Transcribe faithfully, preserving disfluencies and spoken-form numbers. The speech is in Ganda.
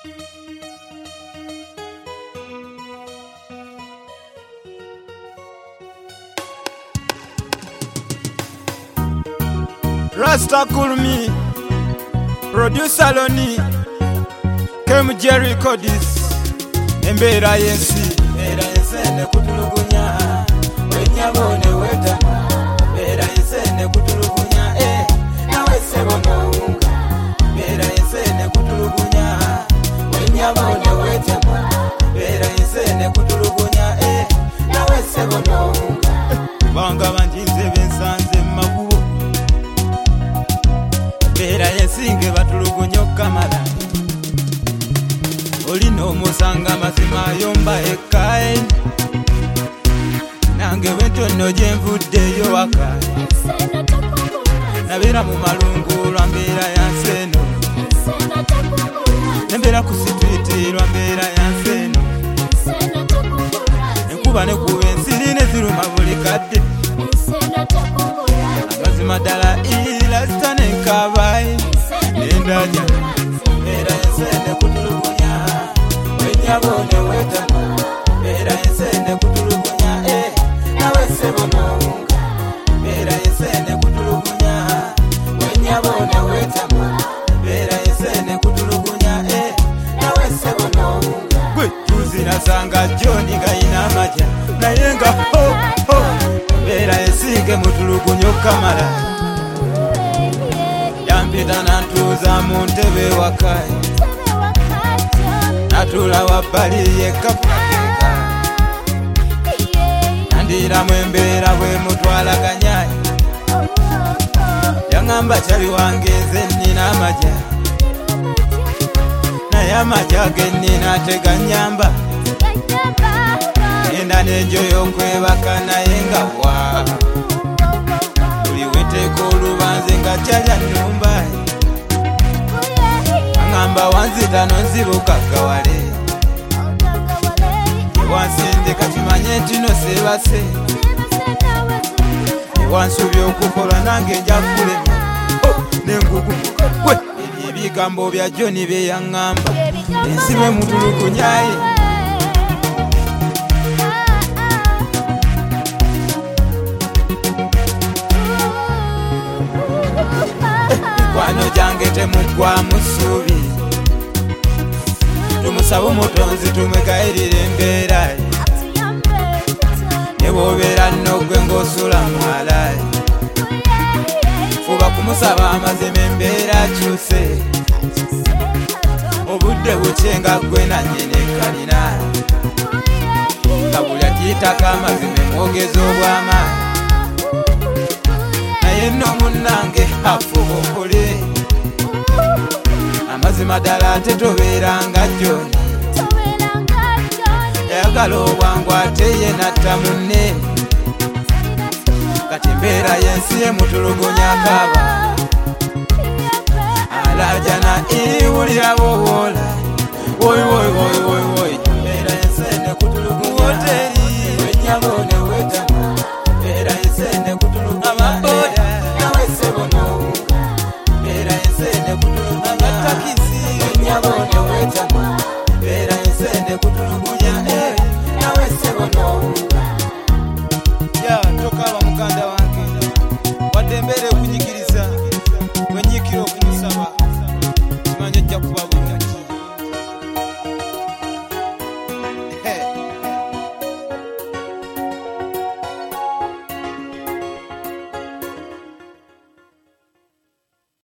Rasta Kulmi, producer Loni, Kem Jerry Codis, Embera Yensi, Embera Yensene kutulugunya, wenyabone weta, Embera Yensene kutulugunya, eh, nawe sebo nounga, Embera Yensene kutulugunya, wenyabone weta, Embera Yensene kutulugunya, eh, nawe sebo nounga, banga banjize bensanze makubo. Embera yensinge batulugunyo kamala olina omusanga mazima yomba ekae nange wentono gyenvuddeyo waka nabeera mu malungu lwa mbeera yanseno nembeera ku sitwiti lwa mbeera yanseno enkuba nekuba ensiri ne ziruma buli kadde amazima ddala ilasita nenkabayi endanya Embera yensene kutulugunya wenyabone weta Embera yensene kutulugunya eh nawe sebo nounga Embera yensene kutulugunya wenyabone weta Embera yensene kutulugunya eh nawe sebo nounga gwe tuzina sanga Joni gayina amaja naye nga ho ho Embera yensinge mutulugunyo kamala yampita nantuuza mu ntebe wakayi natula wabbali yekapakeka nandiramu embeera bwe mutwalaganyayi yaŋŋamba kyali wange nze nnina amaja naye amaja ge nnina teganyamba genda n'enjoyo okwebaka naye nga wa buli weteeka olubanze nga kyalya nnumba aŋŋamba wanzita nonzibuka gawale ewansindika kimanye nti no seebase ewansubya okukola nange nja kulema nengugu we ebyo ebigambo bya Joni bye yaŋŋamba ensibe mutulugunyaye mikwano gyange temuggwamu ssuubi tumusaba omutonzi tumwegayirira embeera ne bw'obeera nnogwe ng'osula mwalayi fuba kumusaba amazima embeera akyuse obudde bukye nga ggwe nannyini kalina nga buli akiyitako amazima emwogeza obw'amaanyi naye nno munnange afuba okole amazima ddala ate tobeeranga Joni yayagala obwangu ate ye natta munne kati embeera yensi emutulugunya kaaba alajana iwulira bwowola woyi woyi woyi